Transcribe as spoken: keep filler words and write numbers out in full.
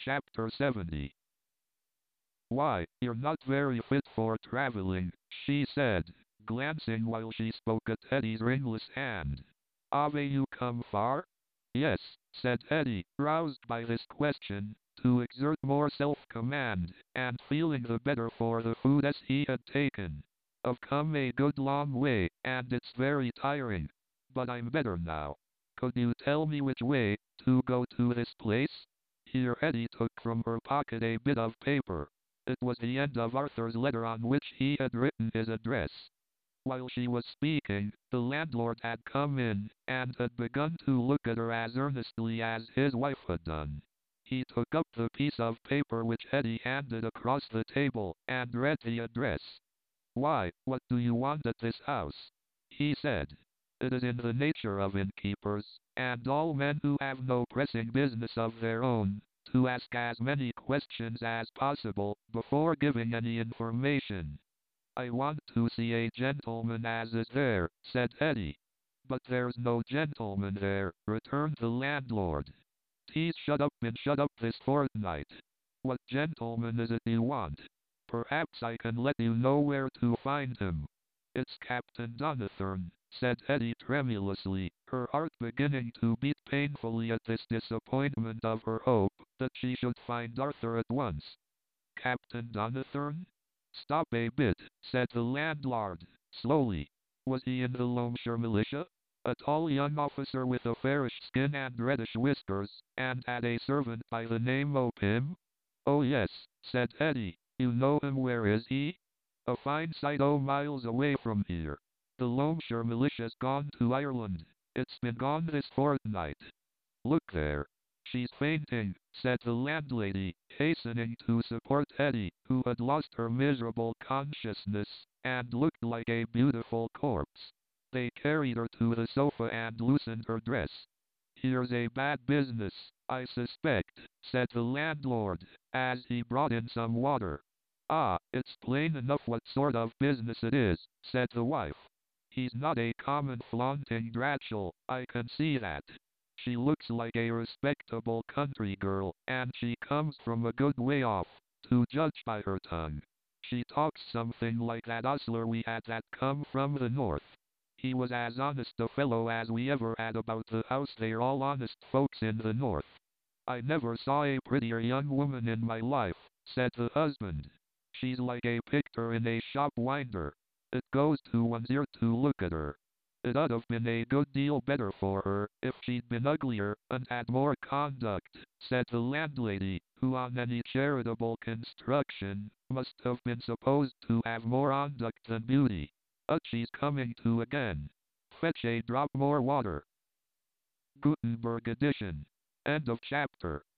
Chapter seventy. Why, you're not very fit for traveling, she said, glancing while she spoke at Eddie's ringless hand. Have you come far? Yes, said Eddie, roused by this question, to exert more self-command, and feeling the better for the food as he had taken. I've come a good long way, and it's very tiring. But I'm better now. Could you tell me which way to go to this place? Here Eddie took from her pocket a bit of paper. It was the end of Arthur's letter on which he had written his address. While she was speaking, the landlord had come in, and had begun to look at her as earnestly as his wife had done. He took up the piece of paper which Eddie handed across the table, and read the address. Why, what do you want at this house? He said. It is in the nature of innkeepers, and all men who have no pressing business of their own, to ask as many questions as possible before giving any information. I want to see a gentleman as is there, said Eddie. But there's no gentleman there, returned the landlord. He's shut up and shut up this fortnight. What gentleman is it you want? Perhaps I can let you know where to find him. It's Captain Donnithorne, said Eddie tremulously, her heart beginning to beat painfully at this disappointment of her hope that she should find Arthur at once. Captain Donnithorne? Stop a bit, said the landlord, slowly. Was he in the Loamshire militia? A tall young officer with a fairish skin and reddish whiskers, and had a servant by the name of Pym? Oh yes, said Eddie. You know him. Where is he? A fine sight o' miles away from here. The Loamshire militia's gone to Ireland. It's been gone this fortnight. Look there. She's fainting, said the landlady, hastening to support Eddie, who had lost her miserable consciousness, and looked like a beautiful corpse. They carried her to the sofa and loosened her dress. Here's a bad business, I suspect, said the landlord, as he brought in some water. Ah, it's plain enough what sort of business it is, said the wife. He's not a common flaunting dratchel, I can see that. She looks like a respectable country girl, and she comes from a good way off, to judge by her tongue. She talks something like that ostler we had that come from the north. He was as honest a fellow as we ever had about the house. They're all honest folks in the north. I never saw a prettier young woman in my life, said the husband. She's like a picture in a shop winder. It goes to one's ear to look at her. It'd have been a good deal better for her if she'd been uglier and had more conduct, said the landlady, who on any charitable construction must have been supposed to have more conduct than beauty. But she's coming to again. Fetch a drop more water. Gutenberg edition. End of chapter.